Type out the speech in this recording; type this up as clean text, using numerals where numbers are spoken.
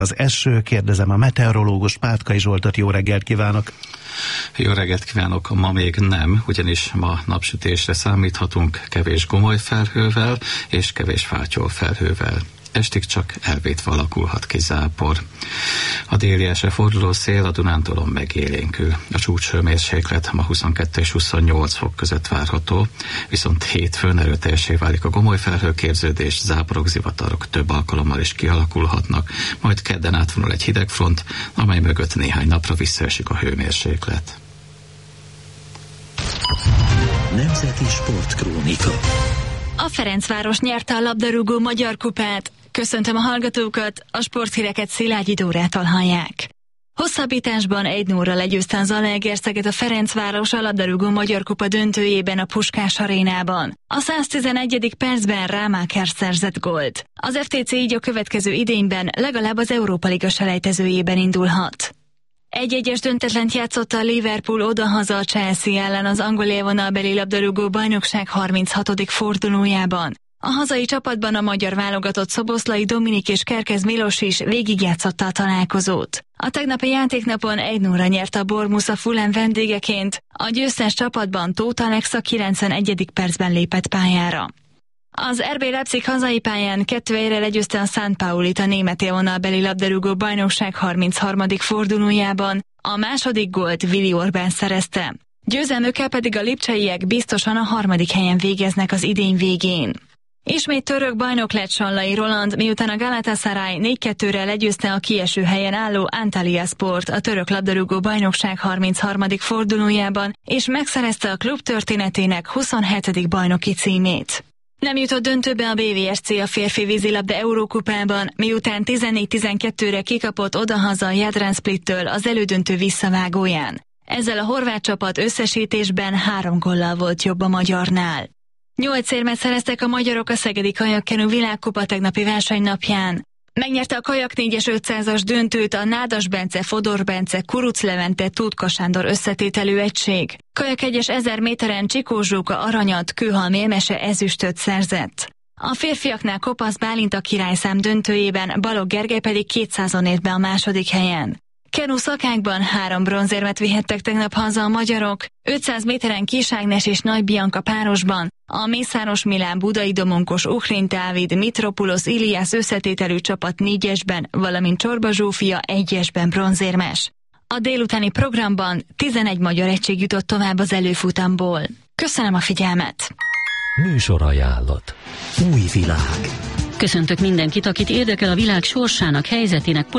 Az eső, kérdezem a meteorológus Pátkai Zsoltot, jó reggelt kívánok! Jó reggelt kívánok! Ma még nem, ugyanis ma napsütésre számíthatunk kevés gomoly felhővel és kevés fátyolfelhővel. Estig csak elvétve alakulhat ki zápor. A déli esre forduló szél a Dunántúlon megélénkül. A csúcshőmérséklet ma 22 és 28 fok között várható, viszont hétfőn erőteljessé válik a gomoly felhőképződés, záporok, zivatarok több alkalommal is kialakulhatnak, majd kedden átvonul egy hidegfront, amely mögött néhány napra visszaesik a hőmérséklet. Nemzeti Sportkrónika. A Ferencváros nyerte a labdarúgó magyar kupát. Köszöntöm a hallgatókat, a sporthíreket Szilágyi Dórától hallják. Hosszabbításban 1-0-ra legyőzte a Zalaegerszeget a Ferencváros a labdarúgó magyar kupa döntőjében a Puskás arénában. A 111. percben Rámáker szerzett gólt. Az FTC így a következő idényben legalább az Európa Liga selejtezőjében indulhat. 1-1-es döntetlent játszott a Liverpool odahaza a Chelsea ellen az angol élvonalbeli labdarúgó bajnokság 36. fordulójában. A hazai csapatban a magyar válogatott Szoboszlai Dominik és Kerkez Milos is végigjátszotta a találkozót. A tegnapi játéknapon 1-0-ra nyert a Bournemouth a Fulham vendégeként, a győztes csapatban Tóth Alex a 91. percben lépett pályára. Az RB Leipzig hazai pályán 2-1-re legyőzte a St. Paulit a német élvonalbeli labdarúgó bajnokság 33. fordulójában, a második gólt Willi Orban szerezte. Győzelmükkel pedig a lipcseiek biztosan a 3. helyen végeznek az idény végén. Ismét török bajnok lett Sallai Roland, miután a Galatasaray 4-2-re legyőzte a kieső helyen álló Antalyasport a török labdarúgó bajnokság 33. fordulójában, és megszerezte a klub történetének 27. bajnoki címét. Nem jutott döntőbe a BVSC a férfi vízilabda Eurókupában, miután 14-12-re kikapott odahaza a Jadran Splittől az elődöntő visszavágóján. Ezzel a horvát csapat összesítésben 3 góllal volt jobb a magyarnál. 8 érmet szereztek a magyarok a Szegedi Kajakkenu világkupa tegnapi versenynapján. Megnyerte a kajak 4-es 500-as döntőt a Nádas Bence, Fodor Bence, Kuruc Levente, Tutka Sándor összetételű egység. Kajak 1-es 1000 méteren Csikó Zsóka aranyat, Kőhalmi Emese ezüstöt szerzett. A férfiaknál Kopasz Bálint a királyszám döntőjében, Balogh Gergely pedig 200-on ért be a második helyen. Kenu szakákban 3 bronzérmet vihettek tegnap haza a magyarok, 500 méteren Kis Ágnes és Nagy Bianca párosban, a Mészáros Milán, Budai Domonkos, Uhrin Dávid, Mitropulos Iliász összetételű csapat 4-esben, valamint Csorba Zsófia 1-esben bronzérmes. A délutáni programban 11 magyar egység jutott tovább az előfutamból. Köszönöm a figyelmet! Műsorajánlat. Új világ. Köszöntök mindenkit, akit érdekel a világ sorsának, helyzetének,